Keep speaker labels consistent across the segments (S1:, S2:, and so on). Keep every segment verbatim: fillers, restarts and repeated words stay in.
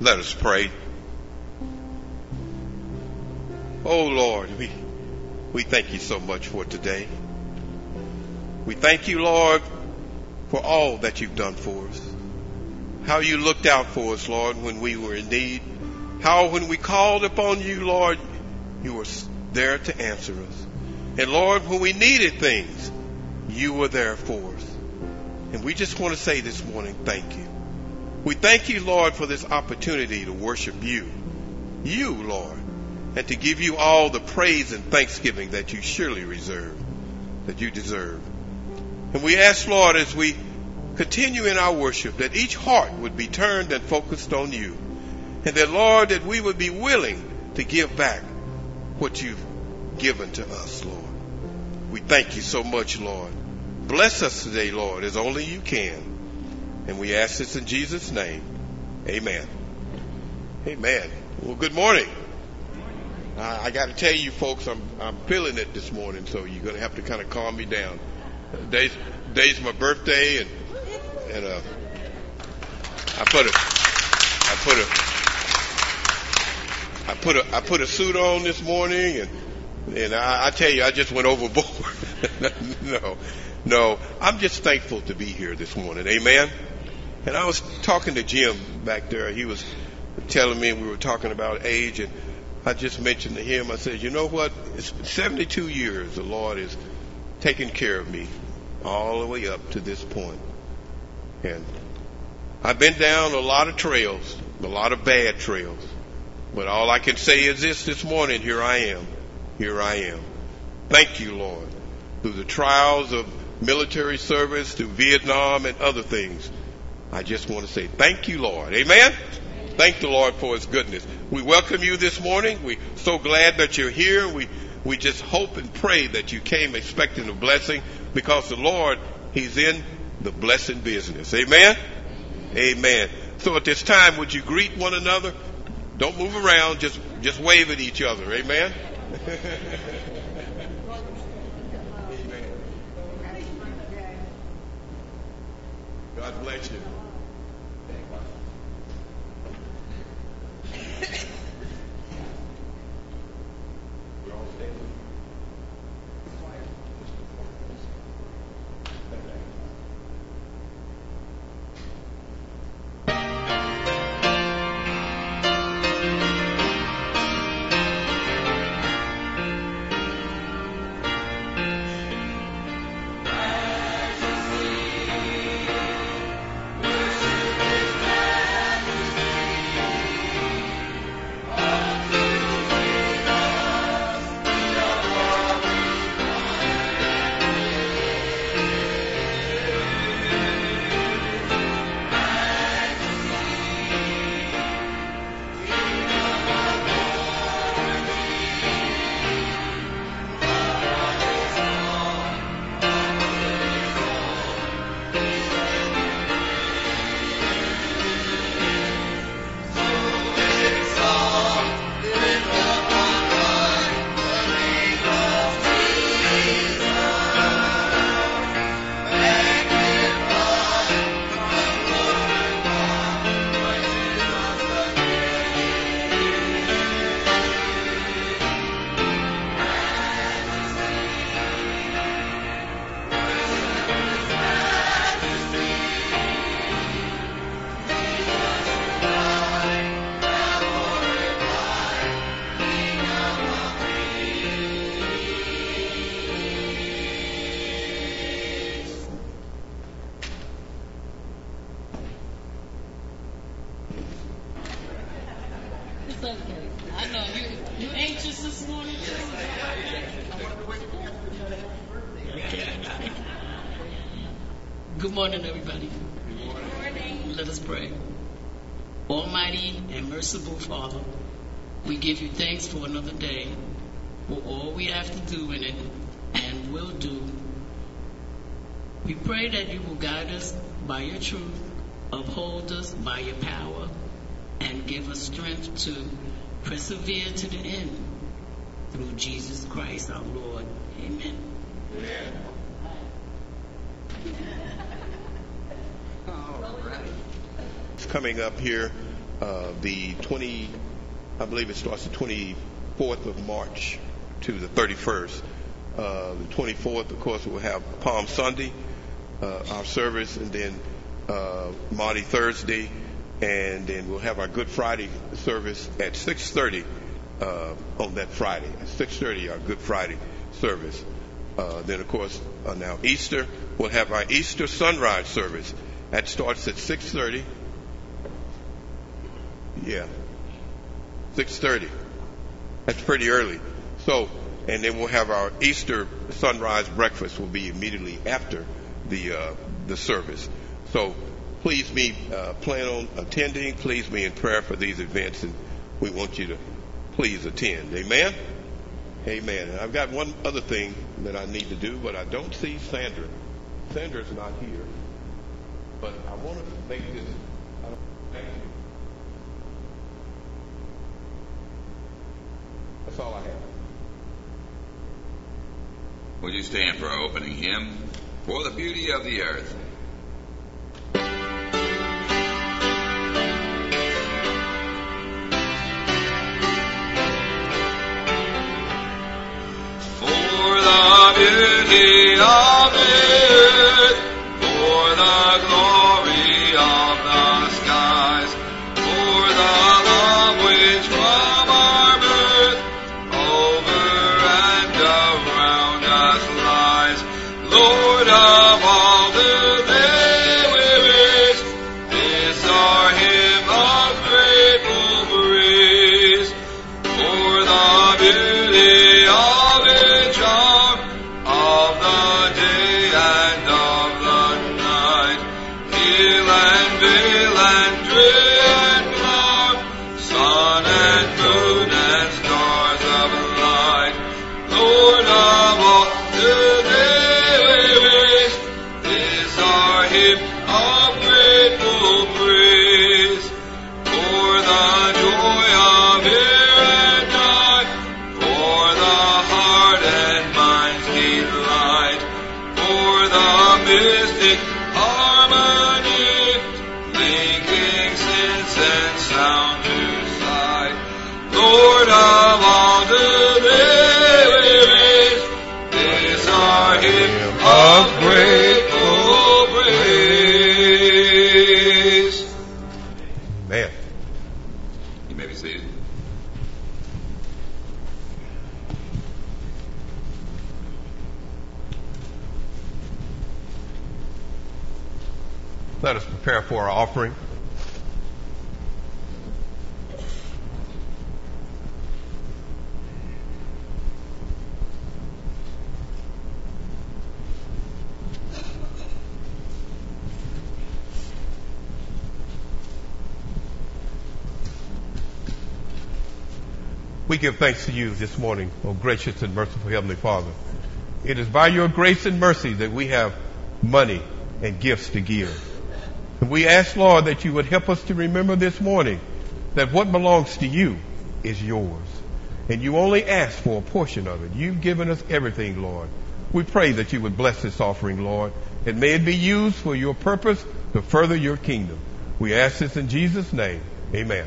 S1: Let us pray. Oh Lord, we, we thank you so much for today. We thank you, Lord, for all that you've done for us. How you looked out for us, Lord, when we were in need. How when we called upon you, Lord, you were there to answer us. And Lord, when we needed things, you were there for us. And we just want to say this morning, thank you. We thank you, Lord, for this opportunity to worship you. You, Lord. And to give you all the praise and thanksgiving that you surely reserve, that you deserve. And we ask, Lord, as we continue in our worship, that each heart would be turned and focused on you. And that, Lord, that we would be willing to give back what you've given to us, Lord. We thank you so much, Lord. Bless us today, Lord, as only you can. And we ask this in Jesus' name. Amen. Amen. Well, good morning. I, I got to tell you, folks, I'm I'm feeling it this morning, so you're going to have to kind of calm me down. Today's, today's my birthday, and and uh, I put a I put a I put a I put a suit on this morning, and and I, I tell you, I just went overboard. no, no, I'm just thankful to be here this morning. Amen. And I was talking to Jim back there. He was telling me, we were talking about age, and I just mentioned to him, I said, you know what? It's been seventy-two years the Lord is taking care of me all the way up to this point. And I've been down a lot of trails, a lot of bad trails. But all I can say is this this morning, here I am. Here I am. Thank you, Lord. Through the trials of military service, through Vietnam and other things, I just want to say thank you, Lord. Amen? Thank the Lord for his goodness. We welcome you this morning. We're so glad that you're here. We we just hope and pray that you came expecting a blessing, because the Lord, he's in the blessing business. Amen? Amen. So at this time, would you greet one another? Don't move around. Just just wave at each other. Amen? Amen. God bless you. We're all standing.
S2: I know you. You anxious this morning too? Good morning, everybody. Good morning. Let us pray. Almighty and merciful Father, we give you thanks for another day, for all we have to do in it and will do. We pray that you will guide us by your truth, uphold us by your power, and give us strength to persevere to the end. Through Jesus Christ our Lord. Amen.
S1: Amen. All right. Coming up here uh, the twenty, I believe it starts the twenty-fourth of March to the thirty-first. Uh, the twenty-fourth, of course, we'll have Palm Sunday, uh, our service, and then uh, Maundy Thursday, and then we'll have our Good Friday service at six thirty uh, on that Friday. At six thirty, our Good Friday service. Uh, then, of course, uh, now Easter, we'll have our Easter sunrise service. That starts at six thirty. Yeah, six thirty. That's pretty early. So, and then we'll have our Easter sunrise breakfast will be immediately after the uh, the service. So, please me uh, plan on attending. Please me in prayer for these events, and we want you to please attend. Amen? Amen. And I've got one other thing that I need to do, but I don't see Sandra. Sandra's not here. But I want to make this. Thank you. That's all I have.
S3: Would you stand for our opening hymn, For the Beauty of the Earth? For the beauty of the earth, for the glory of the skies, for the love which from our birth over and around us lies. Lord of all the day we raise, this our hymn of grateful praise. For the beauty of each hour of the day and of the night, hill and vale and tree and cloud, sun and moon and stars of light. Lord of all the day we raise, this our hymn of grateful praise. For the joy of ear and eye, for the heart and mind's delight, for the mystic harmony, linking sense and sound to sight. Lord of all today we raise, this our hymn of grateful praise.
S1: Man.
S3: You may be seated.
S1: Let us prepare for our offering. We give thanks to you this morning, O gracious and merciful Heavenly Father. It is by your grace and mercy that we have money and gifts to give. And we ask, Lord, that you would help us to remember this morning that what belongs to you is yours. And you only ask for a portion of it. You've given us everything, Lord. We pray that you would bless this offering, Lord, and may it be used for your purpose to further your kingdom. We ask this in Jesus' name. Amen.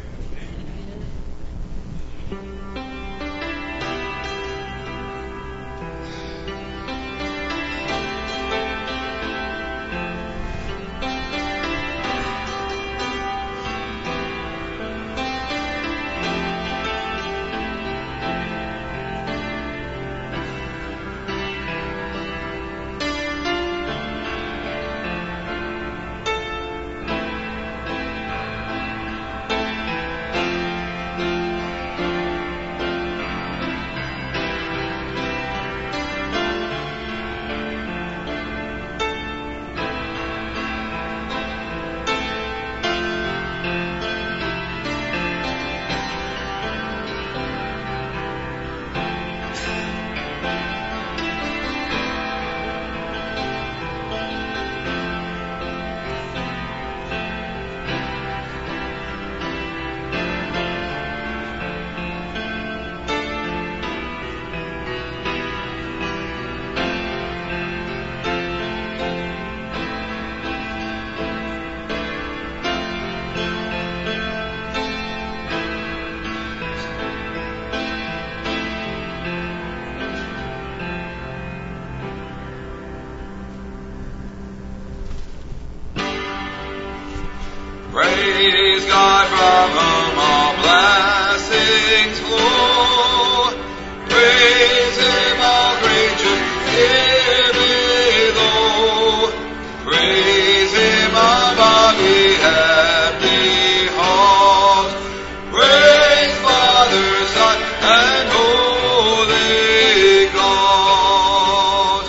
S3: Praise God from whom all blessings flow. Praise Him, all creatures here below. Praise Him above the heavenly halls. Praise Father, Son, and Holy Ghost.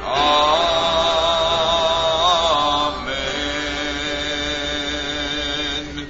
S3: Amen.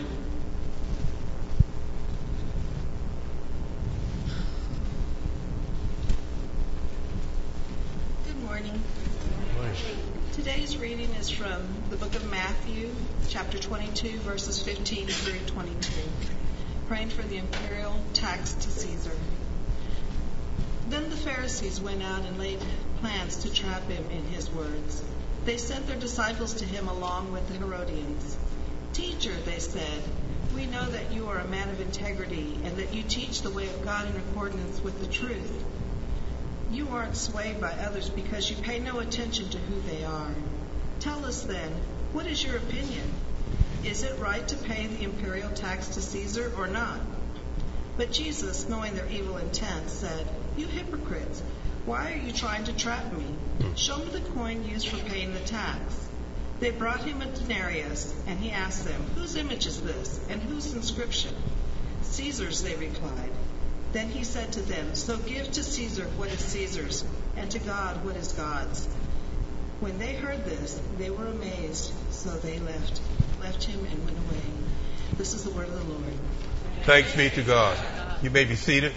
S4: Good morning. Today's reading is from the book of Matthew, chapter twenty-two, verses fifteen through twenty-two. Praying for the imperial tax to Caesar. Then the Pharisees went out and laid plans to trap him in his words. They sent their disciples to him along with the Herodians. "Teacher," they said, "we know that you are a man of integrity and that you teach the way of God in accordance with the truth. You aren't swayed by others because you pay no attention to who they are. Tell us then, what is your opinion? Is it right to pay the imperial tax to Caesar or not?" But Jesus, knowing their evil intent, said, "You hypocrites, why are you trying to trap me? Show me the coin used for paying the tax." They brought him a denarius, and he asked them, "Whose image is this, and whose inscription?" "Caesar's," they replied. Then he said to them, "So give to Caesar what is Caesar's, and to God what is God's." When they heard this, they were amazed, so they left, left him and went away. This is the word of the Lord.
S1: Thanks be to God. You may be seated.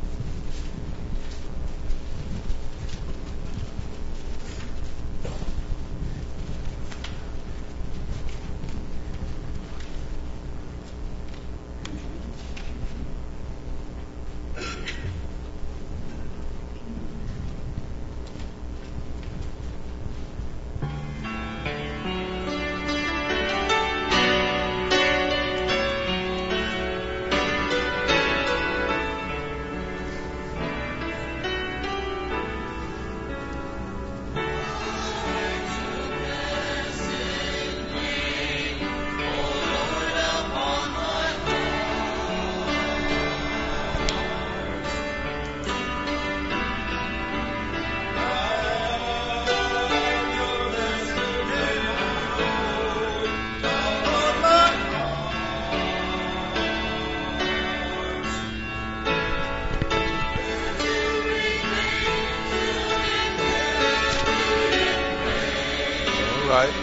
S1: Right.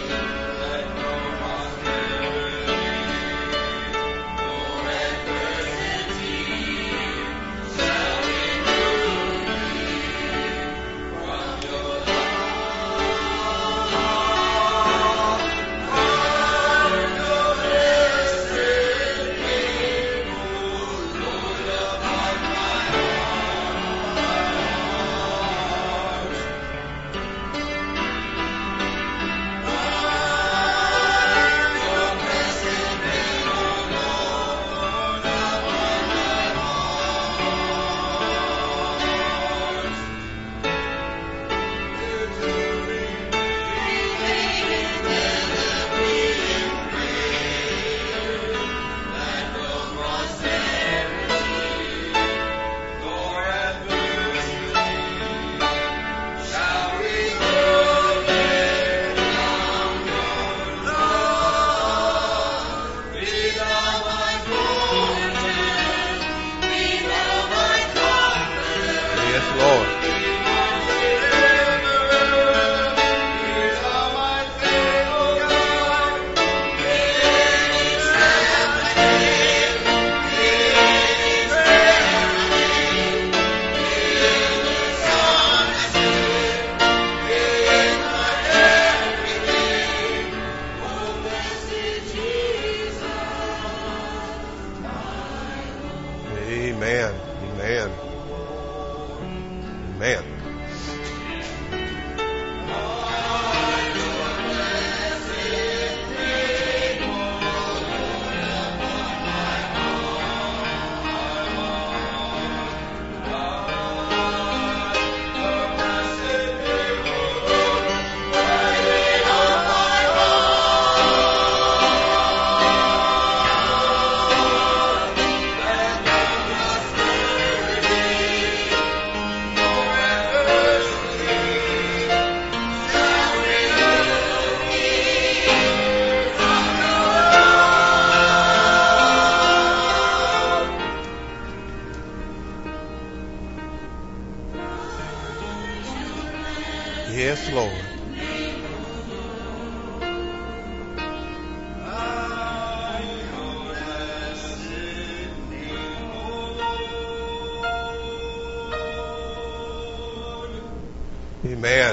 S1: Amen.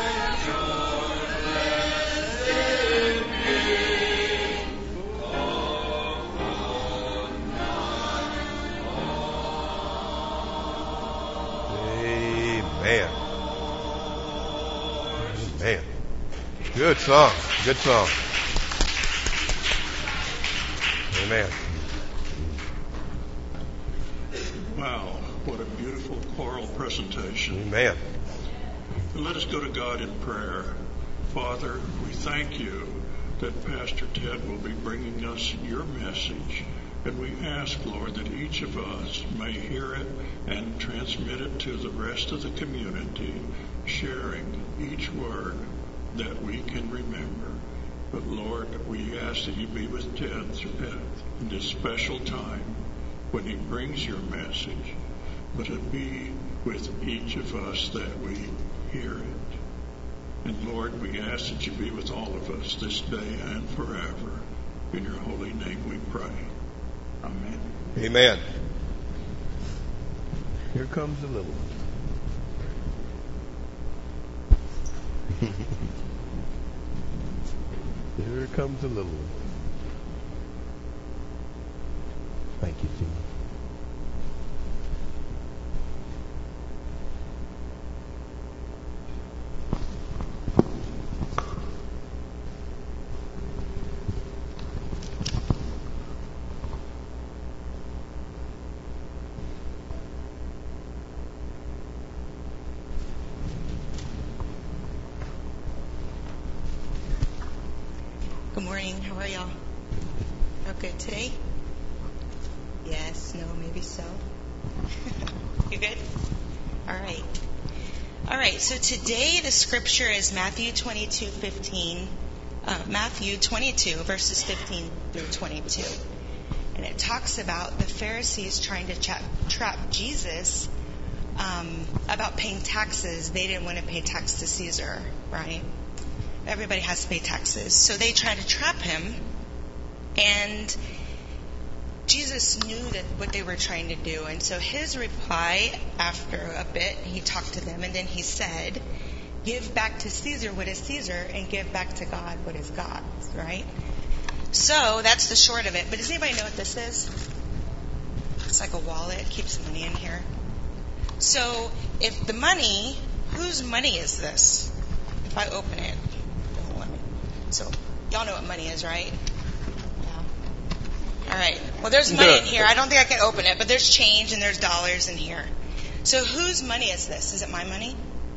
S1: Amen. Amen. Good song. Good song. Amen.
S5: Wow, what a beautiful choral presentation.
S1: Amen.
S5: Let us go to God in prayer. Father, we thank you that Pastor Ted will be bringing us your message. And we ask, Lord, that each of us may hear it and transmit it to the rest of the community, sharing each word that we can remember. But Lord, we ask that you be with Ted in this special time when he brings your message, but it be with each of us that we hear it. And Lord, we ask that you be with all of us this day and forever. In your holy name we pray. Amen.
S1: Amen. Here comes the little one. Here comes the little one. Thank you, Tina.
S6: Good morning. How are y'all? Oh, good today? Yes, no, maybe so. You good? All right. All right, so today the scripture is Matthew twenty-two fifteen. Uh, Matthew twenty-two, verses fifteen through twenty-two. And it talks about the Pharisees trying to tra- trap Jesus um, about paying taxes. They didn't want to pay tax to Caesar, right? Everybody has to pay taxes. So they try to trap him. And Jesus knew that what they were trying to do. And so his reply, after a bit, he talked to them. And then he said, give back to Caesar what is Caesar and give back to God what is God's, right? So that's the short of it. But does anybody know what this is? It's like a wallet. It keeps money in here. So if the money, whose money is this? If I open it, it won't let me. So y'all know what money is, right? Yeah. All right. Well, there's money in here. I don't think I can open it, but there's change and there's dollars in here. So whose money is this? Is it my money?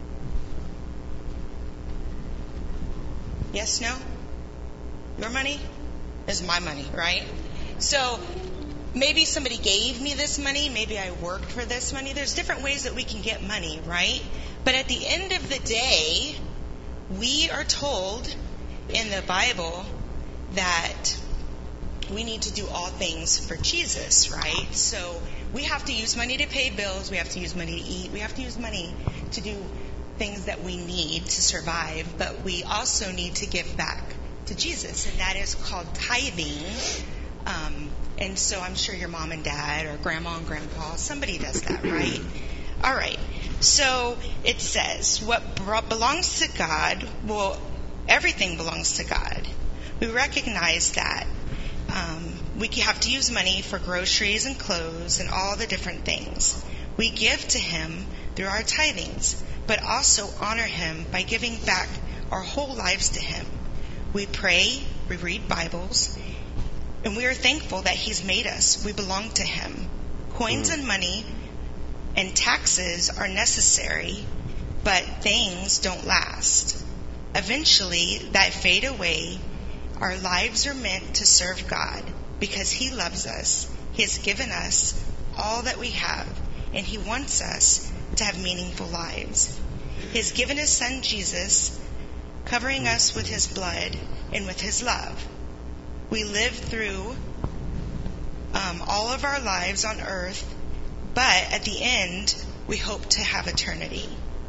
S6: Yes, no? Your money? Is my money, right? So maybe somebody gave me this money. Maybe I worked for this money. There's different ways that we can get money, right? But at the end of the day, we are told in the Bible that we need to do all things for Jesus, right? So we have to use money to pay bills. We have to use money to eat. We have to use money to do things that we need to survive. But we also need to give back to Jesus, and that is called tithing. Um, and so I'm sure your mom and dad or grandma and grandpa, somebody does that, right? All right. So it says, what belongs to God, well, everything belongs to God. We recognize that um, we have to use money for groceries and clothes and all the different things. We give to Him through our tithings, but also honor Him by giving back our whole lives to Him. We pray, we read Bibles, and we are thankful that He's made us. We belong to Him. Coins and money and taxes are necessary, but things don't last. Eventually, that fade away. Our lives are meant to serve God because He loves us. He has given us all that we have, and He wants us to have meaningful lives. He has given His Son, Jesus, covering us with His blood and with His love. We live through um, all of our lives on earth, but at the end, we hope to have eternity.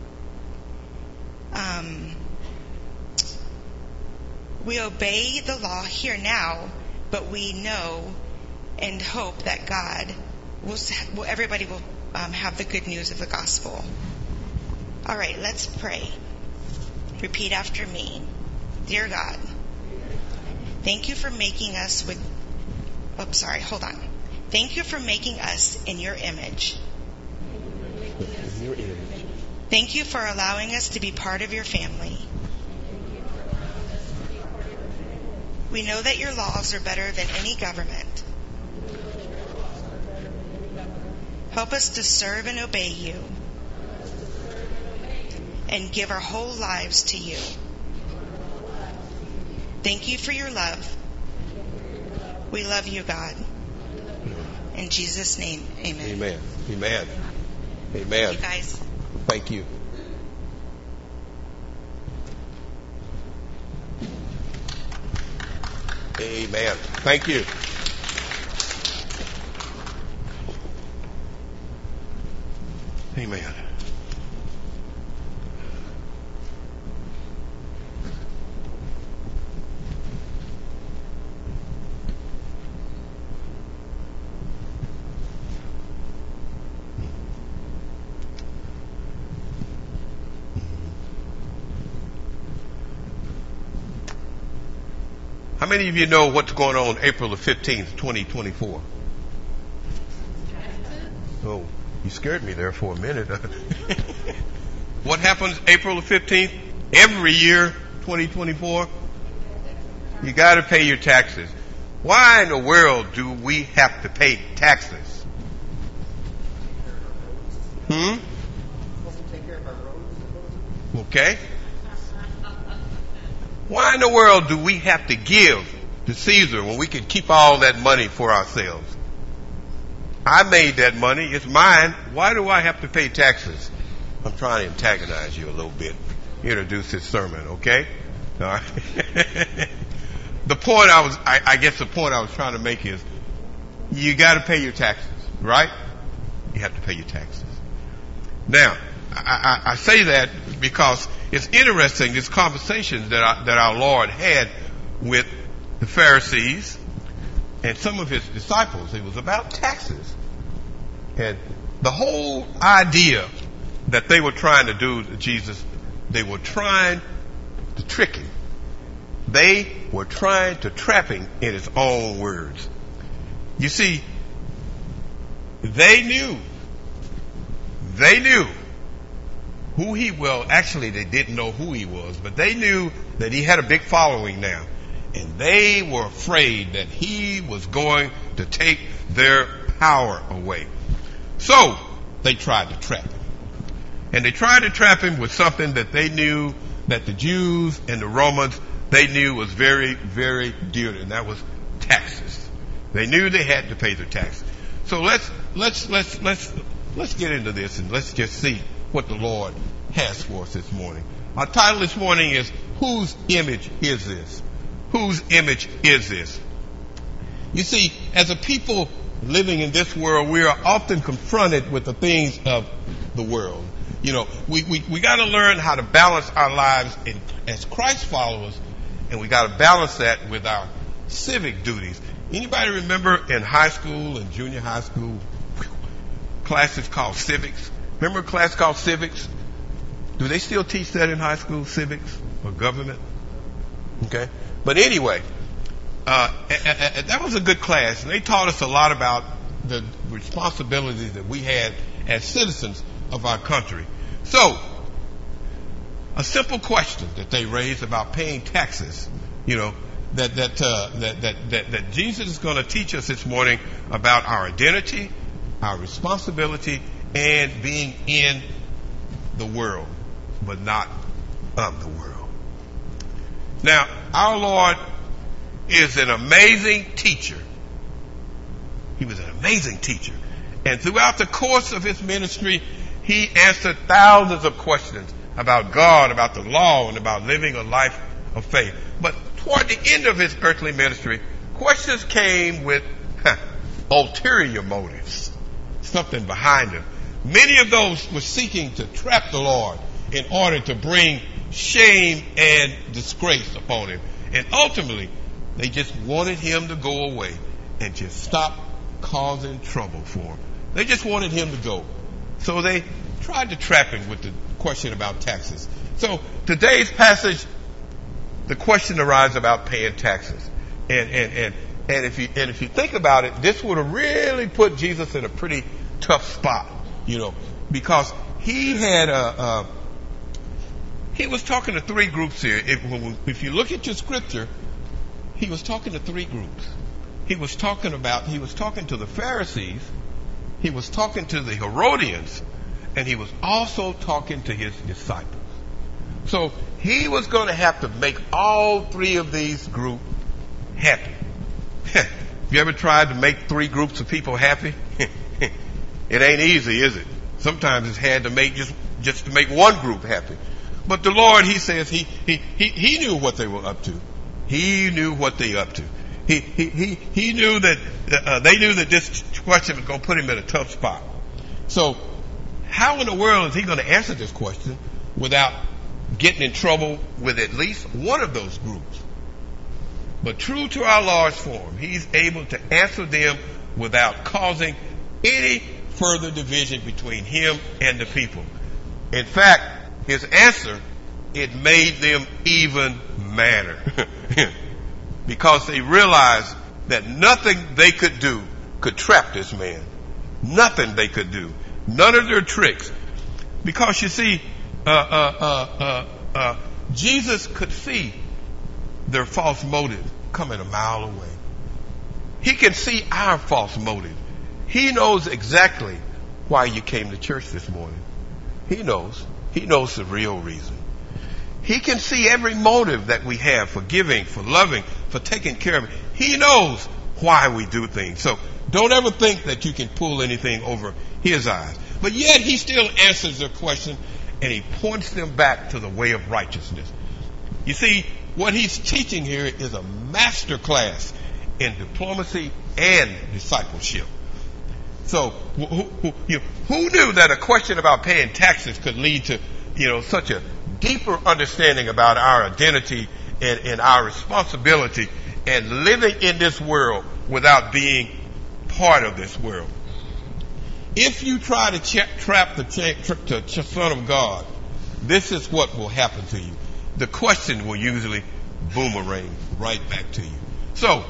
S6: Um, we obey the law here now, but we know and hope that God will, will everybody will um, have the good news of the gospel. All right, let's pray. Repeat after me. Dear God, thank you for making us with, oh, sorry, hold on. Thank you for making us in your image.
S1: In your image.
S6: Thank you for allowing us to be part of your family. We know that your laws are better than any government. Help us to serve and obey you and give our whole lives to you. Thank you for your love. We love you, God. In Jesus' name, amen.
S1: Amen. Amen. Amen.
S6: Thank you, guys.
S1: Thank you. Amen. Thank you. Amen. How many of you know what's going on April the fifteenth, twenty twenty-four? Oh, you scared me there for a minute. What happens April the fifteenth? Every year, twenty twenty-four? You got to pay your taxes. Why in the world do we have to pay taxes? Hmm? Okay. Why in the world do we have to give to Caesar when we can keep all that money for ourselves? I made that money. It's mine. Why do I have to pay taxes? I'm trying to antagonize you a little bit. Introduce this sermon, okay? All right. The point I was, I, I guess the point I was trying to make is, you got to pay your taxes, right? You have to pay your taxes. Now, I, I, I say that because it's interesting, this conversation that, I, that our Lord had with the Pharisees and some of his disciples. It was about taxes. And the whole idea that they were trying to do to Jesus, they were trying to trick him. They were trying to trap him in his own words. You see, they knew, they knew who he, well, actually they didn't know who he was, but they knew that he had a big following now. And they were afraid that he was going to take their power away. So they tried to trap him. And they tried to trap him with something that they knew that the Jews and the Romans, they knew was very, very dear, and that was taxes. They knew they had to pay their taxes. So let's, let's, let's, let's, let's get into this and let's just see what the Lord has for us this morning. Our title this morning is, Whose Image Is This? Whose image is this? You see, as a people living in this world, we are often confronted with the things of the world. You know, we, we, we got to learn how to balance our lives in, as Christ followers, and we got to balance that with our civic duties. Anybody remember in high school and junior high school, classes called civics? Remember a class called civics? Do they still teach that in high school, civics or government? Okay. But anyway, uh, a, a, a, that was a good class, and they taught us a lot about the responsibilities that we had as citizens of our country. So, a simple question that they raised about paying taxes, you know, that that uh, that, that that that Jesus is going to teach us this morning about our identity, our responsibility, and being in the world, but not of the world. Now, our Lord is an amazing teacher. He was an amazing teacher. And throughout the course of his ministry, he answered thousands of questions about God, about the law, and about living a life of faith. But toward the end of his earthly ministry, questions came with huh, ulterior motives, something behind them. Many of those were seeking to trap the Lord in order to bring shame and disgrace upon him. And ultimately, they just wanted him to go away and just stop causing trouble for him. They just wanted him to go. So they tried to trap him with the question about taxes. So today's passage, the question arises about paying taxes. And, and, and, and if you, and if you think about it, this would have really put Jesus in a pretty tough spot, you know, because he had a, a he was talking to three groups here. If, if you look at your scripture, he was talking to three groups. He was talking about, he was talking to the Pharisees, he was talking to the Herodians, and he was also talking to his disciples. So he was going to have to make all three of these groups happy. Have you ever tried to make three groups of people happy? It ain't easy, is it? Sometimes it's hard to make just, just to make one group happy. But the Lord, he says, he, he, he, he knew what they were up to. He knew what they up to. He, he, he, he knew that, uh, they knew that this question was going to put him in a tough spot. So, how in the world is he going to answer this question without getting in trouble with at least one of those groups? But true to our Lord's form, he's able to answer them without causing any further division between him and the people. In fact, his answer, it made them even madder. Because they realized that nothing they could do could trap this man. Nothing they could do. None of their tricks. Because you see, uh, uh, uh, uh, uh, Jesus could see their false motive coming a mile away. He can see our false motive. He knows exactly why you came to church this morning. He knows. He knows the real reason. He can see every motive that we have for giving, for loving, for taking care of it. He knows why we do things. So don't ever think that you can pull anything over his eyes. But yet he still answers their question, and he points them back to the way of righteousness. You see, what he's teaching here is a master class in diplomacy and discipleship. So who, who, you know, who knew that a question about paying taxes could lead to, you know, such a deeper understanding about our identity and, and our responsibility and living in this world without being part of this world? If you try to ch- trap the, ch- the ch- Son of God, this is what will happen to you. The question will usually boomerang right back to you. So,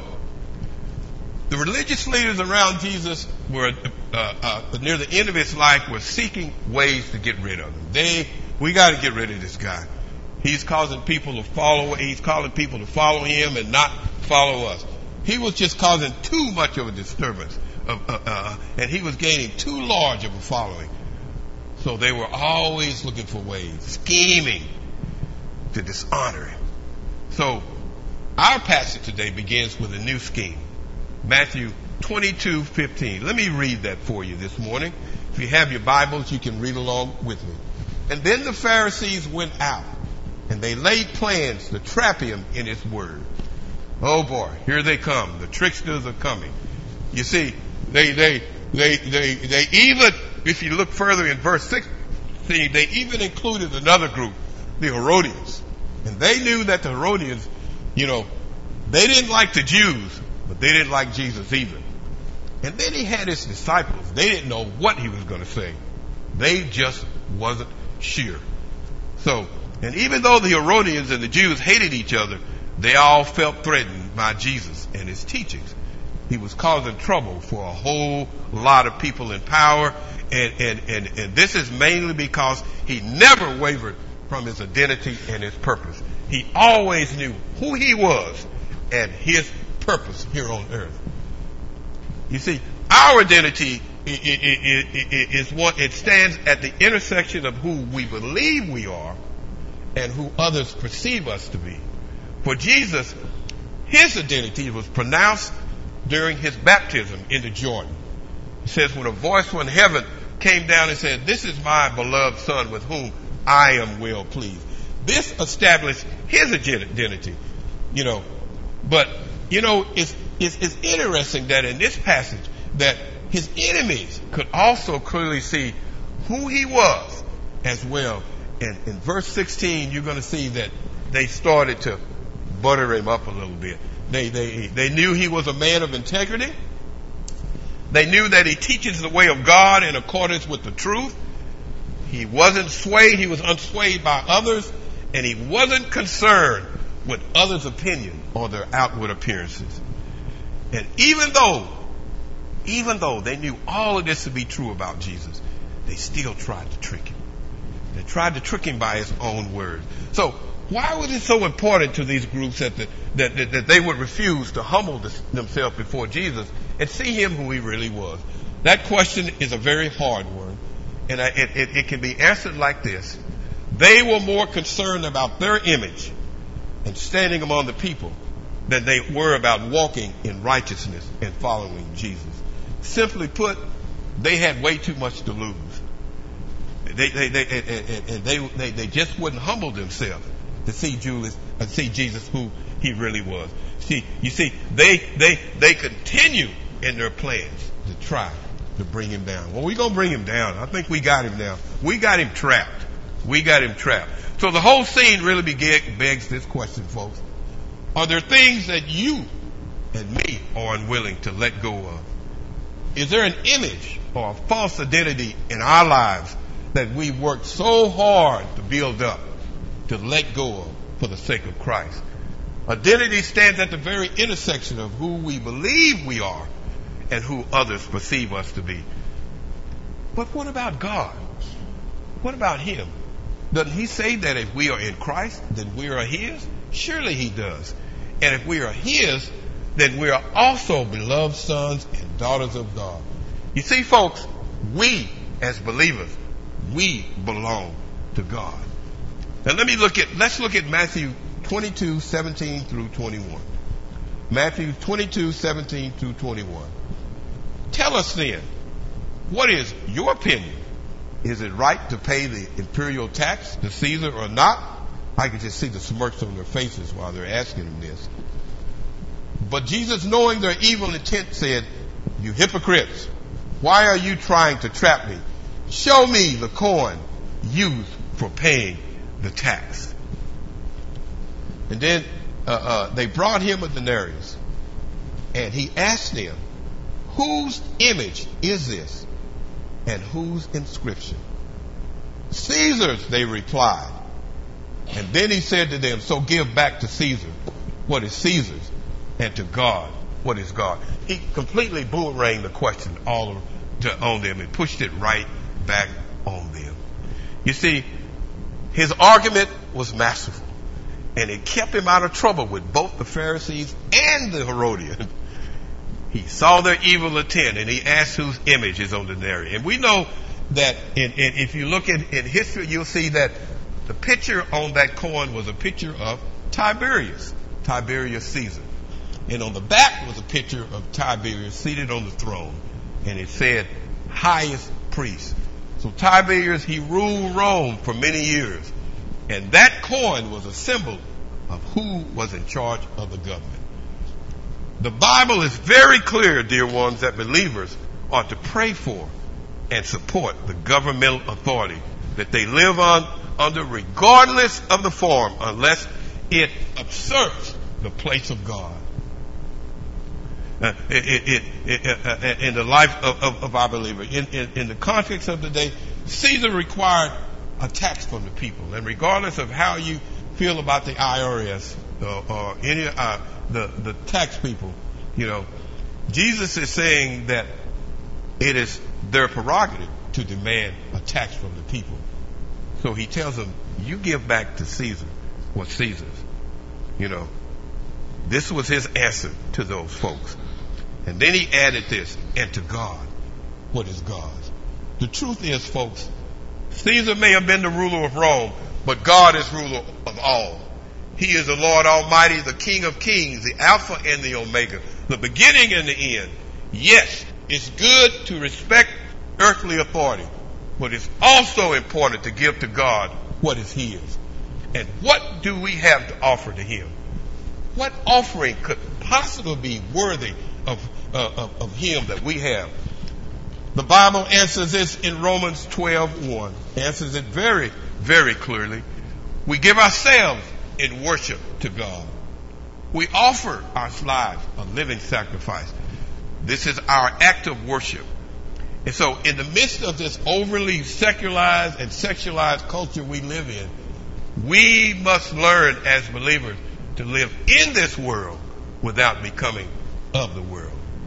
S1: the religious leaders around Jesus were, uh, uh, near the end of his life, were seeking ways to get rid of him. They, we got to get rid of this guy. He's causing people to follow, he's calling people to follow him and not follow us. He was just causing too much of a disturbance, of, uh, uh, and he was gaining too large of a following. So they were always looking for ways, scheming to dishonor him. So our passage today begins with a new scheme. Matthew twenty-two fifteen. Let me read that for you this morning. If you have your Bibles, you can read along with me. And then the Pharisees went out, and they laid plans to trap him in his word. Oh boy, here they come. The tricksters are coming. You see, they, they, they, they, they even, if you look further in verse sixteen, they even included another group, the Herodians. And they knew that the Herodians, you know, they didn't like the Jews, but they didn't like Jesus either. And then he had his disciples. They didn't know what he was going to say. They just wasn't sure. So, and even though the Herodians and the Jews hated each other, they all felt threatened by Jesus and his teachings. He was causing trouble for a whole lot of people in power. And, and, and, and this is mainly because he never wavered from his identity and his purpose. He always knew who he was and his purpose here on earth. You see, our identity is what it stands at the intersection of who we believe we are and who others perceive us to be. For Jesus, his identity was pronounced during his baptism into Jordan. It says, when a voice from heaven came down and said, "This is my beloved Son with whom I am well pleased." This established his identity, you know. But, you know, it's, it's, it's interesting that in this passage that his enemies could also clearly see who he was as well. And in verse sixteen, you're going to see that they started to butter him up a little bit. They, they, they knew he was a man of integrity. They knew that he teaches the way of God in accordance with the truth. He wasn't swayed. He was unswayed by others, and he wasn't concerned with others' opinion or their outward appearances. And even though, even though they knew all of this to be true about Jesus, they still tried to trick him. They tried to trick him by his own words. So why was it so important to these groups that, the, that, that, that they would refuse to humble this, themselves before Jesus and see him who he really was? That question is a very hard one, and I, it, it, it can be answered like this. They were more concerned about their image and standing among the people than they were about walking in righteousness and following Jesus. Simply put, they had way too much to lose. They, they, they, and, and they, they, they just wouldn't humble themselves to see Julius, uh, see Jesus who he really was. See, you see, they, they, they continue in their plans to try to bring him down. Well, we're going to bring him down. I think we got him now. We got him trapped. We got him trapped. So the whole scene really beg, begs this question, folks. Are there things that you and me are unwilling to let go of? Is there an image or a false identity in our lives that we worked so hard to build up, to let go of for the sake of Christ? Identity stands at the very intersection of who we believe we are and who others perceive us to be. But what about God? What about him? Doesn't he say that if we are in Christ, then we are his? Surely he does. And if we are his, then we are also beloved sons and daughters of God. You see, folks, we as believers, we belong to God. Now let me look at, let's look at Matthew twenty-two, seventeen through twenty-one. Matthew twenty-two, seventeen through twenty-one. Tell us then, what is your opinion? Is it right to pay the imperial tax to Caesar or not? I could just see the smirks on their faces while they're asking him this. But Jesus, knowing their evil intent, said, "You hypocrites, why are you trying to trap me? Show me the coin used for paying the tax." And then uh, uh, they brought him a denarius, and he asked them, "Whose image is this, and whose inscription?" "Caesar's," they replied. And then he said to them, "So give back to Caesar what is Caesar's, and to God what is God." He completely boomeranged the question all to, on them and pushed it right back on them. You see, his argument was masterful, and it kept him out of trouble with both the Pharisees and the Herodians. He saw their evil intent, and he asked whose image is on the denarius. And we know that in, in, if you look in, in history, you'll see that the picture on that coin was a picture of Tiberius, Tiberius Caesar. And on the back was a picture of Tiberius seated on the throne. And it said, highest priest. So Tiberius, he ruled Rome for many years. And that coin was a symbol of who was in charge of the government. The Bible is very clear, dear ones, that believers are to pray for and support the governmental authority that they live on under, regardless of the form, unless it usurps the place of God. Uh, it, it, it, uh, in the life of, of, of our believer, in, in, in the context of the day, Caesar required a tax from the people, and regardless of how you feel about the I R S uh, or any uh, the the tax people, you know, Jesus is saying that it is their prerogative to demand a tax from the people. So he tells them, "You give back to Caesar what's Caesar's." You know, this was his answer to those folks. And then he added this, "And to God, what is God's?" The truth is, folks, Caesar may have been the ruler of Rome, but God is ruler of all. He is the Lord Almighty, the King of Kings, the Alpha and the Omega, the beginning and the end. Yes, it's good to respect earthly authority, but it's also important to give to God what is his. And what do we have to offer to him? What offering could possibly be worthy of, uh, of, of him that we have? The Bible answers this in Romans twelve one. Answers it very, very clearly. We give ourselves in worship to God. We offer our lives a living sacrifice. This is our act of worship. And so in the midst of this overly secularized and sexualized culture we live in, we must learn as believers to live in this world without becoming of the world.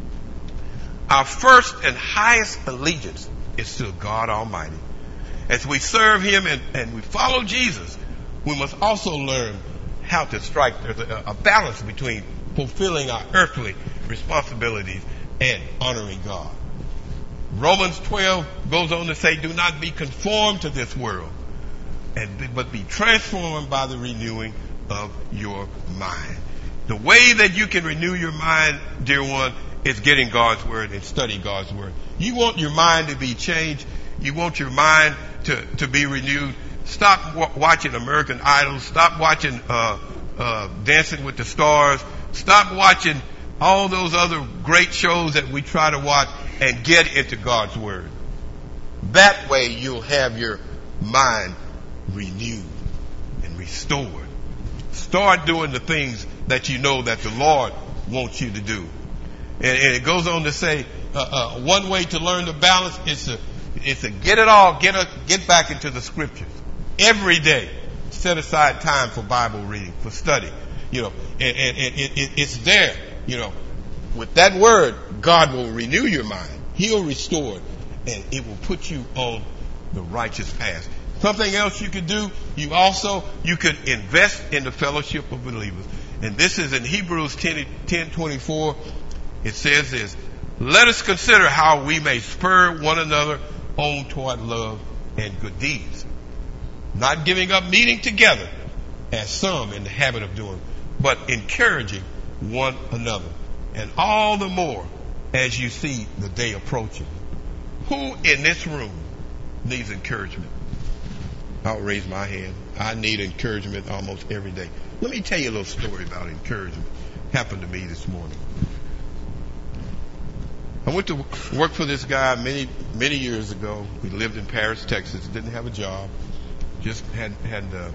S1: Our first and highest allegiance is to God Almighty. As we serve Him and, and we follow Jesus, we must also learn how to strike there's a, a balance between fulfilling our earthly responsibilities and honoring God. Romans twelve goes on to say, do not be conformed to this world, and but be transformed by the renewing of your mind. The way that you can renew your mind, dear one, is getting God's Word and study God's Word. You want your mind to be changed. You want your mind to, to be renewed. Stop w- watching American Idol. Stop watching uh, uh, Dancing with the Stars. Stop watching all those other great shows that we try to watch and get into God's Word. That way you'll have your mind renewed and restored. Start doing the things that you know that the Lord wants you to do. And, and it goes on to say, uh, uh, one way to learn the balance is to, is to get it all, get a, get back into the Scriptures. Every day, set aside time for Bible reading, for study. You know, and, and, and it, it, it's there. You know, with that Word, God will renew your mind. He'll restore it, and it will put you on the righteous path. Something else you could do, you also, you could invest in the fellowship of believers. And this is in Hebrews ten twenty-four. It says this, let us consider how we may spur one another on toward love and good deeds. Not giving up meeting together, as some in the habit of doing, but encouraging one another. And all the more as you see the day approaching. Who in this room needs encouragement? I'll raise my hand. I need encouragement almost every day. Let me tell you a little story about encouragement. Happened to me this morning. I went to work for this guy many, many years ago. We lived in Paris, Texas. Didn't have a job. Just had had uh,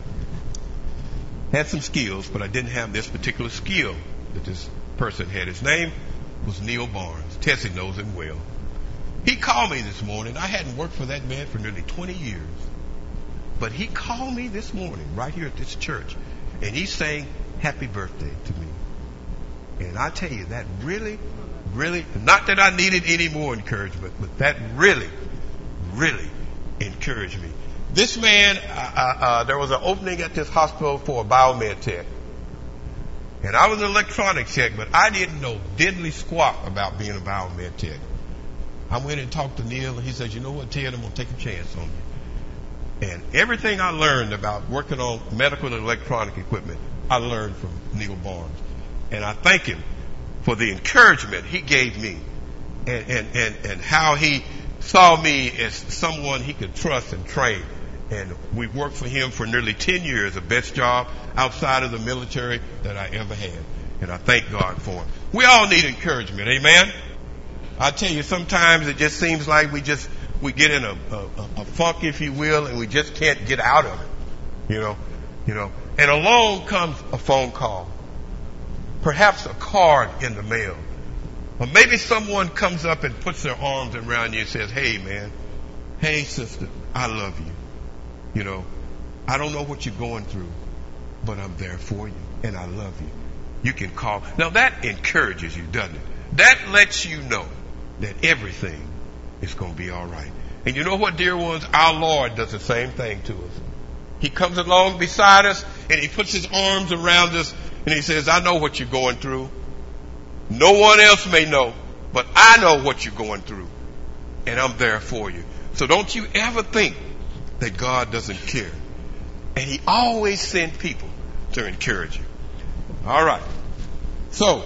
S1: had some skills, but I didn't have this particular skill that this person had. His name was Neil Barnes. Tessie knows him well. He called me this morning. I hadn't worked for that man for nearly twenty years. But he called me this morning right here at this church, and he sang happy birthday to me. And I tell you, that really, really, not that I needed any more encouragement, but that really, really encouraged me. This man, uh, uh, there was an opening at this hospital for a biomed tech. And I was an electronics tech, but I didn't know diddly squat about being a biomed tech. I went and talked to Neil, and he said, you know what, Ted, I'm going to take a chance on you. And everything I learned about working on medical and electronic equipment, I learned from Neil Barnes. And I thank him for the encouragement he gave me and, and, and, and how he saw me as someone he could trust and train. And we worked for him for nearly ten years, the best job outside of the military that I ever had. And I thank God for him. We all need encouragement, amen? I tell you, sometimes it just seems like we just, we get in a, a, a funk, if you will, and we just can't get out of it. You know, you know. And along comes a phone call. Perhaps a card in the mail. Or maybe someone comes up and puts their arms around you and says, hey, man, hey, sister, I love you. You know, I don't know what you're going through, but I'm there for you, and I love you. You can call. Now, that encourages you, doesn't it? That lets you know that everything is going to be all right. And you know what, dear ones? Our Lord does the same thing to us. He comes along beside us, and He puts His arms around us, and He says, I know what you're going through. No one else may know, but I know what you're going through, and I'm there for you. So don't you ever think that God doesn't care. And He always sends people to encourage you. All right. So,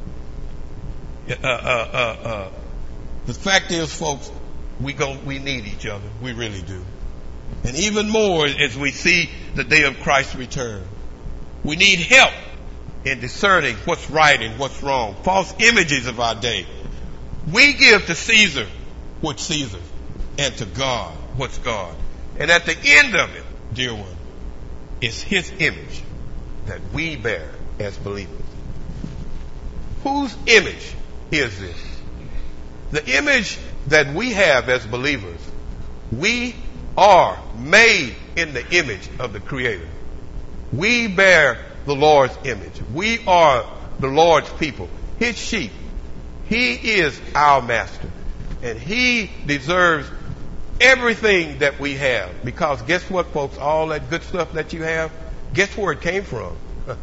S1: uh, uh, uh, uh, the fact is, folks, we go, we need each other. We really do. And even more as we see the day of Christ's return. We need help in discerning what's right and what's wrong. False images of our day. We give to Caesar what's Caesar, and to God what's God. And at the end of it, dear one, it's His image that we bear as believers. Whose image is this? The image that we have as believers, we are made in the image of the Creator. We bear the Lord's image. We are the Lord's people, His sheep. He is our master, and He deserves everything that we have. Because guess what, folks? All that good stuff that you have, guess where it came from?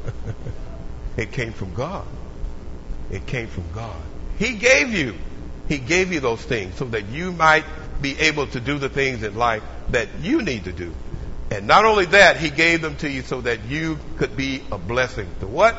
S1: It came from God. It came from God. He gave you. He gave you those things so that you might be able to do the things in life that you need to do. And not only that, He gave them to you so that you could be a blessing to what?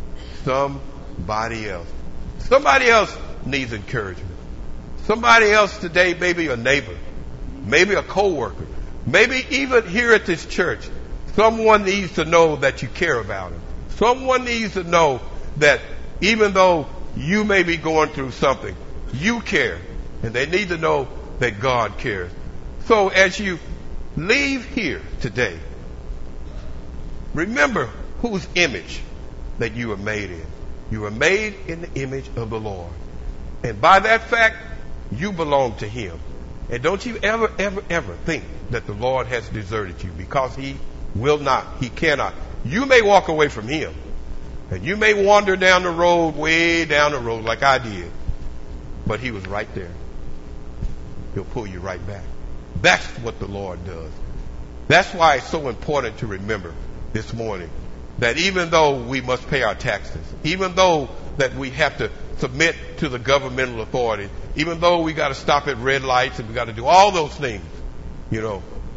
S1: Somebody else. Somebody else needs encouragement. Somebody else today, maybe a neighbor, maybe a coworker, maybe even here at this church, someone needs to know that you care about them. Someone needs to know that even though you may be going through something, you care, and they need to know that God cares. So as you leave here today, remember whose image that you were made in. You were made in the image of the Lord. And by that fact, you belong to Him. And don't you ever, ever, ever think that the Lord has deserted you, because He will not. He cannot. You may walk away from Him, and you may wander down the road, way down the road like I did, but He was right there. He'll pull you right back. That's what the Lord does. That's why it's so important to remember this morning that even though we must pay our taxes, even though that we have to submit to the governmental authority, even though we got to stop at red lights and we got to do all those things, you know,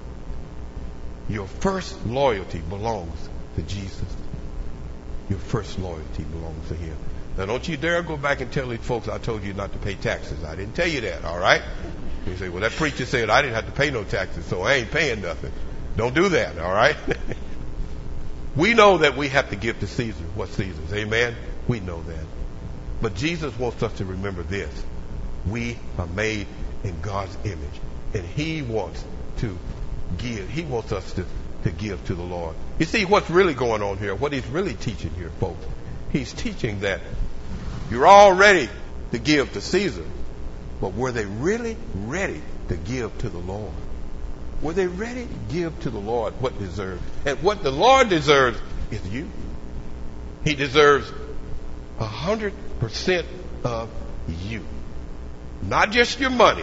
S1: your first loyalty belongs to Jesus. Your first loyalty belongs to Him. Now, don't you dare go back and tell these folks I told you not to pay taxes. I didn't tell you that, all right? You say, well, that preacher said I didn't have to pay no taxes, so I ain't paying nothing. Don't do that, all right? We know that we have to give to Caesar what's Caesar's. Amen? We know that. But Jesus wants us to remember this. We are made in God's image, and He wants to give. He wants us to, to give to the Lord. You see, what's really going on here, what He's really teaching here, folks, He's teaching that you're all ready to give to Caesar, but were they really ready to give to the Lord? Were they ready to give to the Lord what deserved? And what the Lord deserves is you. He deserves a hundred percent of you. Not just your money.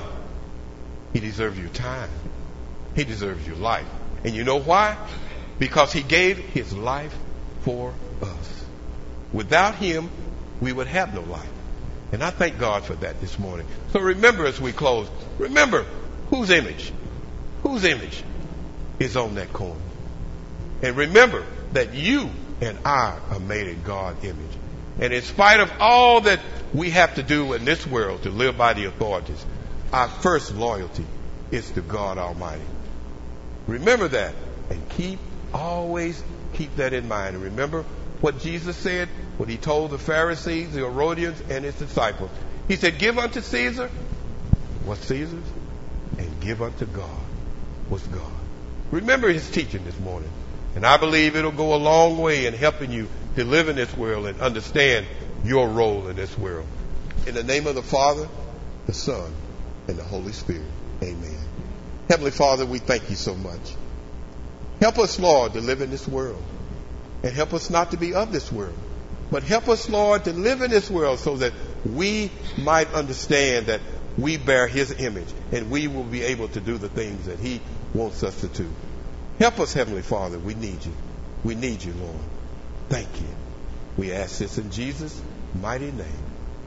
S1: He deserves your time. He deserves your life. And you know why? Because He gave His life for us. Without Him, we would have no life. And I thank God for that this morning. So remember as we close, remember whose image, whose image is on that coin. And remember that you and I are made in God's image. And in spite of all that we have to do in this world to live by the authorities, our first loyalty is to God Almighty. Remember that, and keep, always keep that in mind. And remember what Jesus said when He told the Pharisees, the Herodians, and His disciples. He said, give unto Caesar what's Caesar's, and give unto God what's God. Remember His teaching this morning. And I believe it'll go a long way in helping you to live in this world and understand your role in this world. In the name of the Father, the Son, and the Holy Spirit. Amen. Heavenly Father, we thank You so much. Help us, Lord, to live in this world. And help us not to be of this world. But help us, Lord, to live in this world so that we might understand that we bear His image and we will be able to do the things that He wants us to do. Help us, Heavenly Father. We need You. We need You, Lord. Thank You. We ask this in Jesus' mighty name.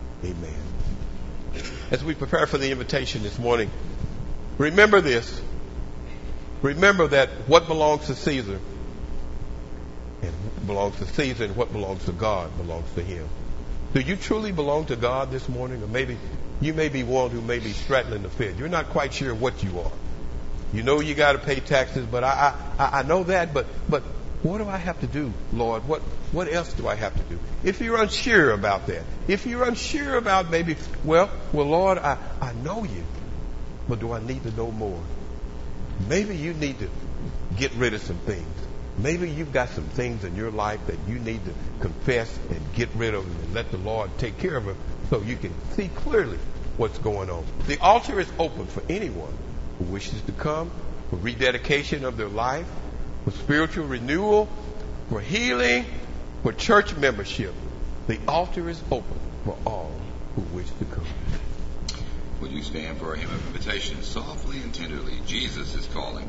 S1: Amen. As we prepare for the invitation this morning, remember this. Remember that what belongs to Caesar and what belongs to Caesar and what belongs to God belongs to Him. Do you truly belong to God this morning? Or maybe you may be one who may be straddling the fence. You're not quite sure what you are. You know you got to pay taxes, but I, I I know that, but but what do I have to do, Lord? What what else do I have to do? If you're unsure about that, if you're unsure about maybe, well, well, Lord, I, I know You, but do I need to know more? Maybe you need to get rid of some things. Maybe you've got some things in your life that you need to confess and get rid of them and let the Lord take care of them so you can see clearly what's going on. The altar is open for anyone who wishes to come for rededication of their life, for spiritual renewal, for healing, for church membership. The altar is open for all who wish to come.
S3: Would you stand for a hymn of invitation? Softly and tenderly, Jesus is calling.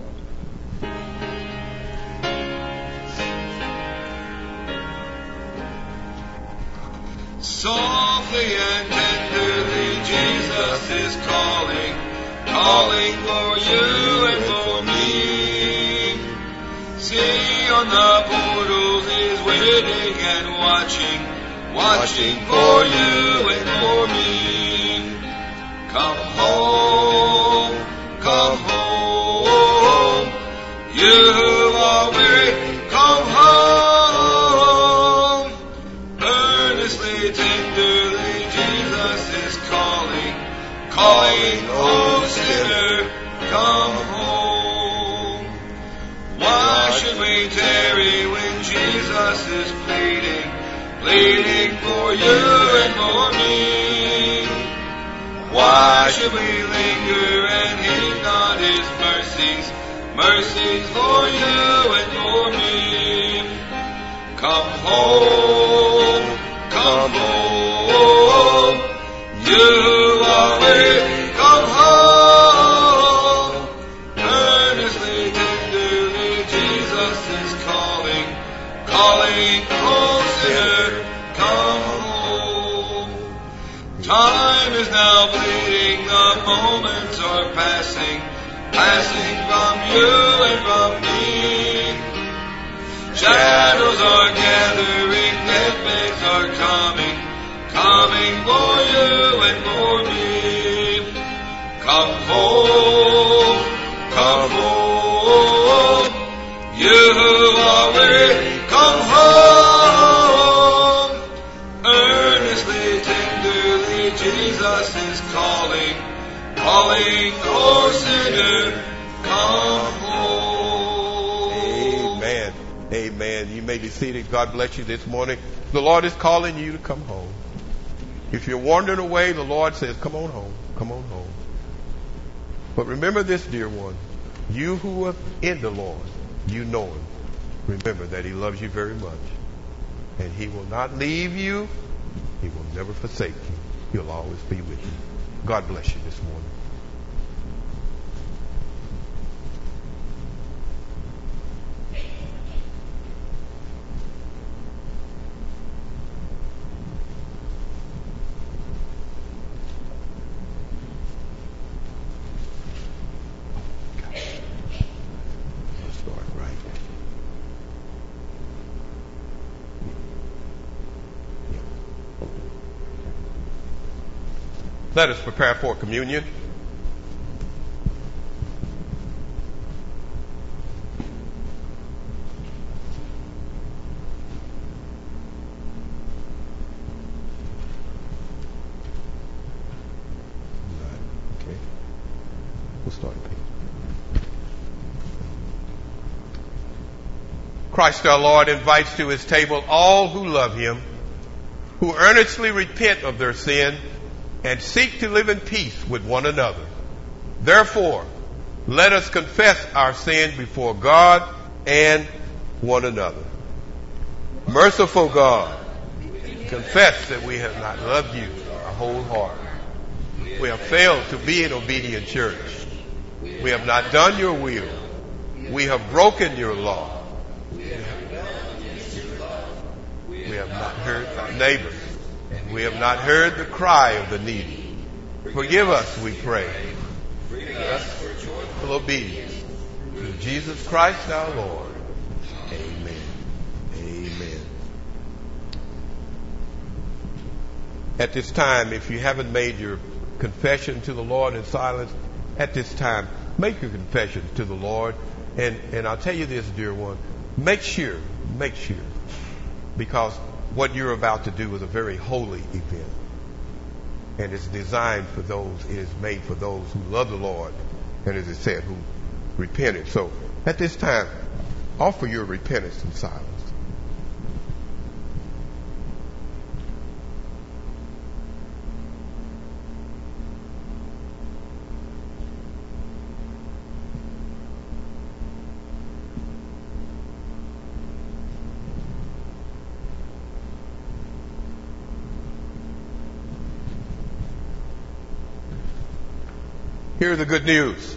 S3: Softly and tenderly, Jesus is calling, calling for you and for me. See on the portals He's waiting and watching, watching for you and for me. Come home, come home, you who are weary, come home. Earnestly, tenderly, Jesus is calling, calling, oh sinner, come home. Why should we tarry when Jesus is pleading, pleading for you and for me? Why should we linger and heed not His mercies, mercies for you and for me? Come home, come home, you who are weary, come home. Earnestly, tenderly, Jesus is calling, calling, oh sinner, come home. Time is now bleeding, the moments are passing, passing from you and from me. Shadows are gathering, deathbeds are coming, coming for you and for me. Come home, come home, you who are weary, come home. Earnestly, tenderly, Jesus is calling, calling, oh sinner, come home.
S1: Amen. Amen. You may be seated. God bless you this morning. The Lord is calling you to come home. If you're wandering away, the Lord says, come on home. Come on home. But remember this, dear one. You who are in the Lord, you know Him. Remember that He loves you very much. And He will not leave you. He will never forsake you. He'll always be with you. God bless you this morning. Let's start right. Let us prepare for communion. Okay. We'll start. Christ our Lord invites to His table all who love Him, who earnestly repent of their sin and seek to live in peace with one another. Therefore, let us confess our sin before God and one another. Merciful God, confess that we have not loved you with our whole heart. We have failed to be an obedient church. We have not done your will. We have broken your law. We have not heard our neighbors. We have not heard the cry of the needy. Forgive us, we pray. Bring us for joyful obedience. Through Jesus Christ our Lord. Amen. Amen. At this time, if you haven't made your confession to the Lord in silence, at this time, make your confession to the Lord. And, and I'll tell you this, dear one, make sure, make sure, because what you're about to do is a very holy event. And it's designed for those, it is made for those who love the Lord, and as it said, who repented. So at this time, offer your repentance in silence. Hear the good news.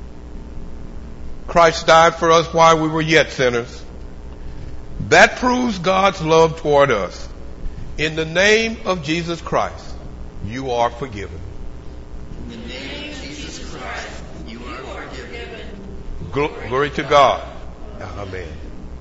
S1: Christ died for us while we were yet sinners. That proves God's love toward us. In the name of Jesus Christ, you are forgiven.
S7: In the name of Jesus Christ, you are forgiven.
S1: Gl- glory to God. Amen.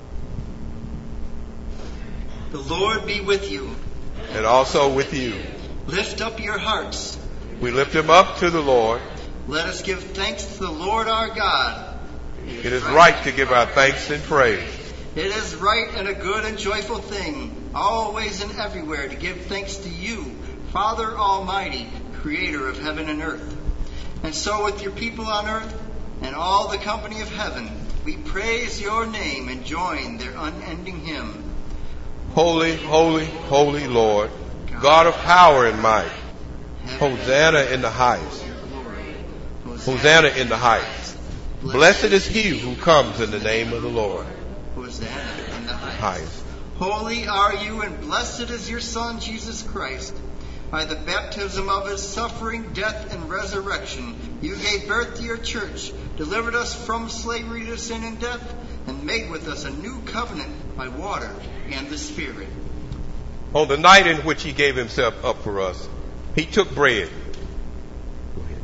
S7: The Lord be with you.
S1: And also with you.
S7: Lift up your hearts.
S1: We lift them up to the Lord.
S7: Let us give thanks to the Lord our God.
S1: It is right to give our thanks and praise.
S7: It is right and a good and joyful thing, always and everywhere, to give thanks to you, Father Almighty, Creator of heaven and earth. And so with your people on earth and all the company of heaven, we praise your name and join their unending hymn.
S1: Holy, holy, holy Lord, God of power and might. Hosanna in the highest. Hosanna in the highest. Blessed is he who comes in the name of the Lord.
S7: Hosanna in the highest.
S1: Highest.
S7: Holy are you, and blessed is your Son, Jesus Christ. By the baptism of his suffering, death, and resurrection, you gave birth to your church, delivered us from slavery to sin and death, and made with us a new covenant by water and the Spirit.
S1: On the night in which he gave himself up for us, he took bread. Go ahead.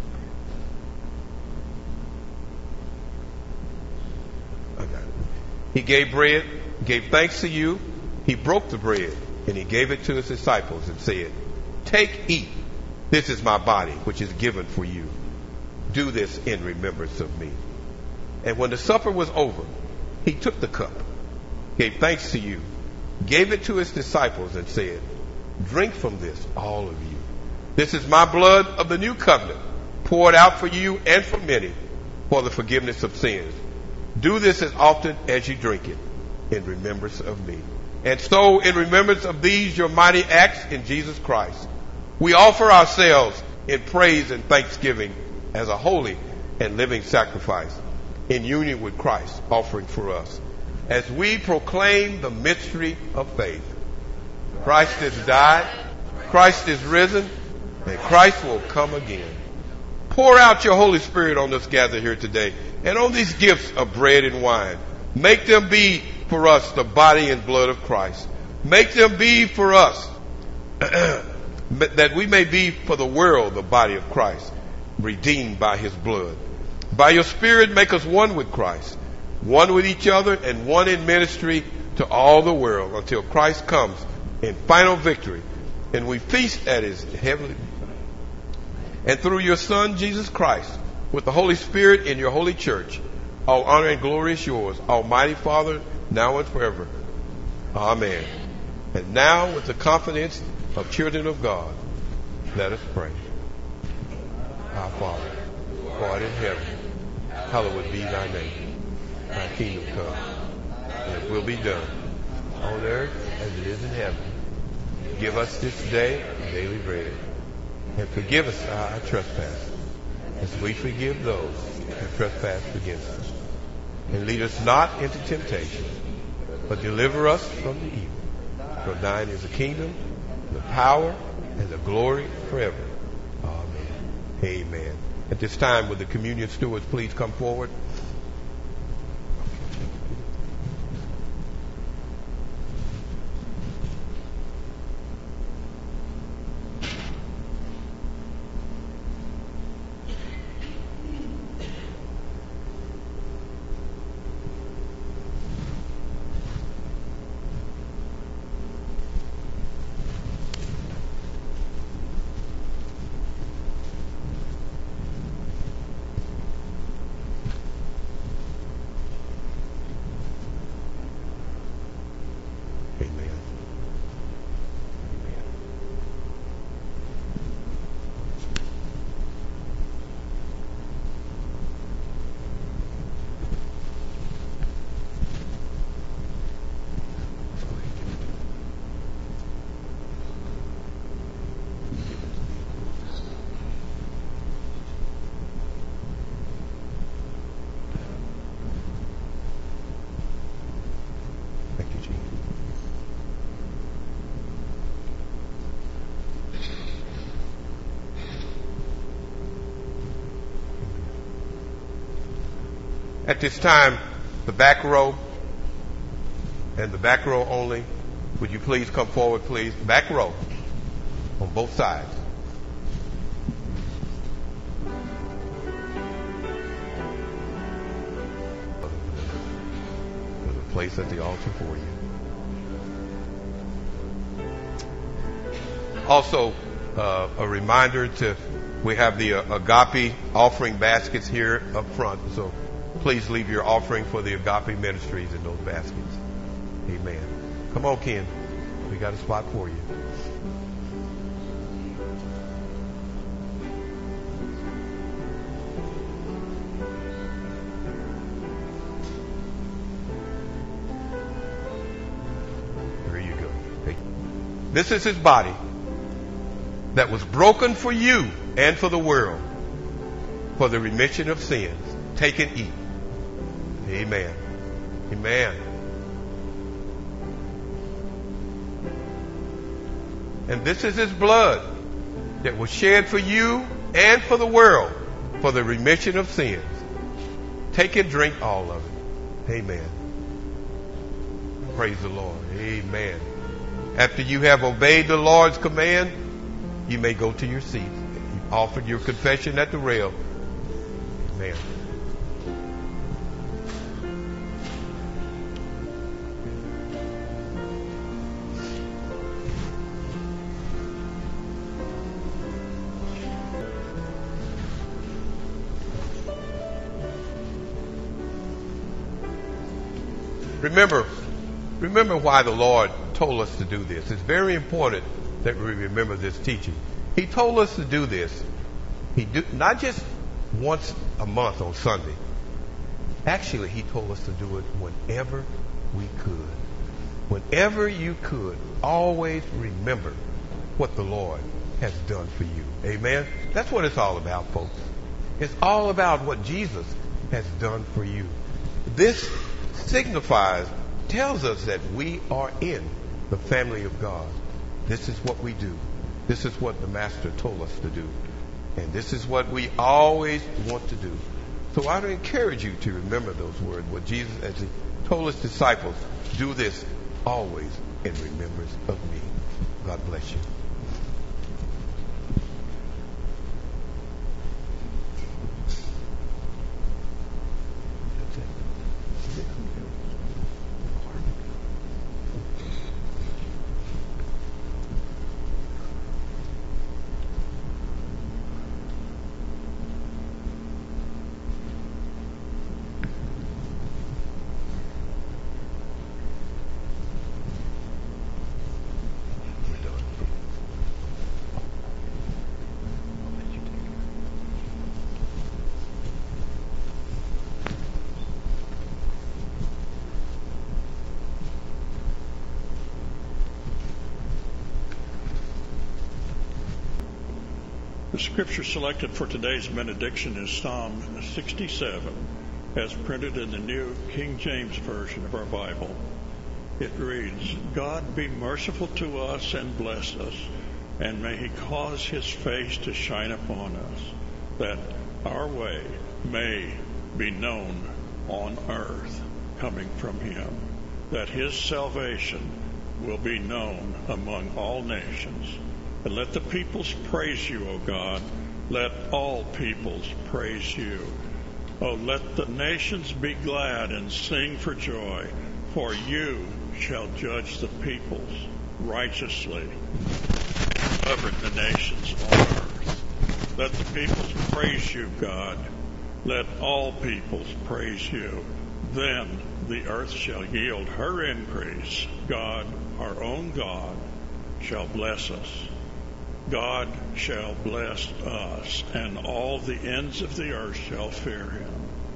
S1: I got it. He gave bread, gave thanks to you. He broke the bread, and he gave it to his disciples and said, "Take, eat. This is my body, which is given for you. Do this in remembrance of me." And when the supper was over, he took the cup, gave thanks to you, gave it to his disciples and said, "Drink from this, all of you. This is my blood of the new covenant, poured out for you and for many for the forgiveness of sins. Do this as often as you drink it in remembrance of me." And so, in remembrance of these your mighty acts in Jesus Christ, we offer ourselves in praise and thanksgiving as a holy and living sacrifice in union with Christ, offering for us, as we proclaim the mystery of faith. Christ has died, Christ is risen, and Christ will come again. Pour out your Holy Spirit on us gathered here today, and on these gifts of bread and wine. Make them be for us the body and blood of Christ. Make them be for us that we may be for the world the body of Christ, redeemed by his blood. By your Spirit, make us one with Christ, one with each other, and one in ministry to all the world until Christ comes in final victory and we feast at his heavenly. And through your Son, Jesus Christ, with the Holy Spirit in your holy church, all honor and glory is yours, Almighty Father, now and forever. Amen. And now, with the confidence of children of God, let us pray. Our Father, who art in heaven, hallowed be thy name. Thy kingdom come, and it will be done on earth as it is in heaven. Give us this day our daily bread, and forgive us our trespasses, as we forgive those who trespass against us. And lead us not into temptation, but deliver us from the evil. For thine is the kingdom, the power, and the glory forever. Amen. Amen. At this time, would the communion stewards please come forward? At this time, the back row and the back row only, would you please come forward, please? Back row on both sides. There's a place at the altar for you. Also, uh, a reminder to, we have the uh, Agape offering baskets here up front. So please leave your offering for the Agape ministries in those baskets. Amen. Come on, Ken. We got a spot for you. There you go. Okay. This is his body that was broken for you and for the world for the remission of sins. Take and eat. Amen. Amen. And this is his blood that was shed for you and for the world for the remission of sins. Take and drink all of it. Amen. Praise the Lord. Amen. After you have obeyed the Lord's command, you may go to your seat. You've offered your confession at the rail. Amen. Remember, remember why the Lord told us to do this. It's very important that we remember this teaching. He told us to do this. He do, not just once a month on Sunday. Actually, he told us to do it whenever we could. Whenever you could, always remember what the Lord has done for you. Amen? That's what it's all about, folks. It's all about what Jesus has done for you. This signifies, tells us that we are in the family of God. This is what we do. This is what the Master told us to do. And this is what we always want to do. So I would encourage you to remember those words. What Jesus, as he told his disciples, do this always in remembrance of me. God bless you.
S5: The scripture selected for today's benediction is Psalm sixty-seven, as printed in the New King James Version of our Bible. It reads, God be merciful to us and bless us, and may he cause his face to shine upon us, that our way may be known on earth, coming from him, that his salvation will be known among all nations. And let the peoples praise you, O God. Let all peoples praise you. Oh, let the nations be glad and sing for joy, for you shall judge the peoples righteously, govern the nations on earth. Let the peoples praise you, God. Let all peoples praise you. Then the earth shall yield her increase. God, our own God, shall bless us. God shall bless us, and all the ends of the earth shall fear him.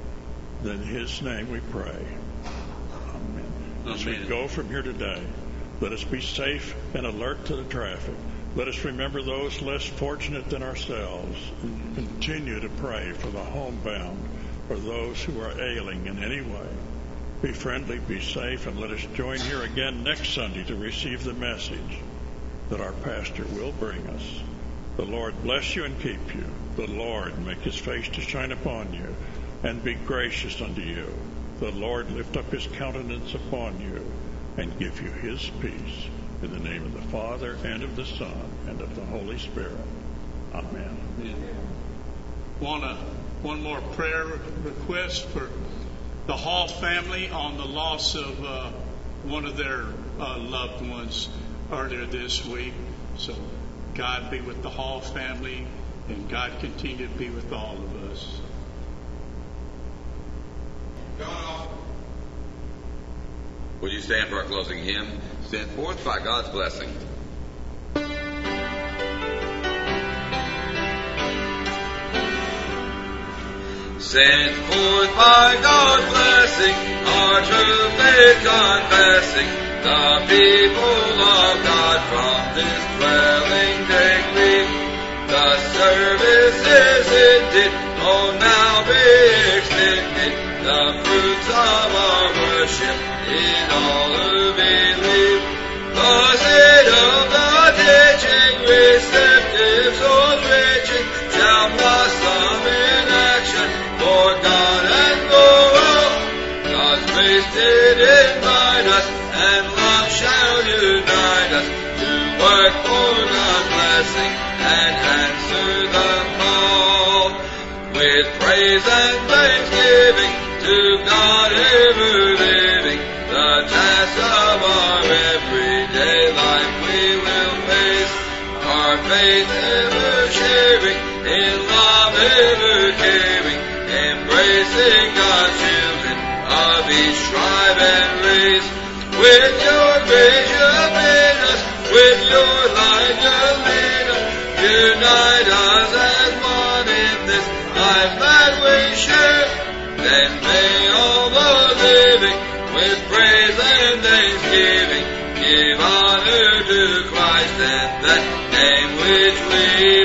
S5: In his name we pray. Amen. As we go from here today, let us be safe and alert to the traffic. Let us remember those less fortunate than ourselves, and continue to pray for the homebound or those who are ailing in any way. Be friendly, be safe, and let us join here again next Sunday to receive the message that our pastor will bring us. The Lord bless you and keep you. The Lord make his face to shine upon you. and be gracious unto you. The Lord lift up his countenance upon you and give you his peace. In the name of the Father, and of the Son, and of the Holy Spirit. Amen.
S8: Amen. Want a, one more prayer request for the Hall family on the loss of uh, one of their uh, loved ones earlier this week. So God be with the Hall family, and God continue to be with all of us.
S3: Will you stand for our closing hymn? Sent forth by God's blessing. Sent forth by God's blessing, our true faith confessing, the people of God from this dwelling daily. The service is ended, oh now be extended, the fruits of our worship in all who believe. Blessed of the teaching, receptive souls reaching, shall blossom in action for God and for all. God's grace did invite us, and love shall unite us to work for God's blessing and answer the call. With praise and thanksgiving to God ever living, the task of our everyday life we will face. Our faith ever sharing, in love ever caring, embracing God's children of each tribe and race. With your grace you'll lead us, with your light you'll lead us, unite us as one in this life that we share. Then may all the living, with praise and thanksgiving, give honor to Christ and that name which we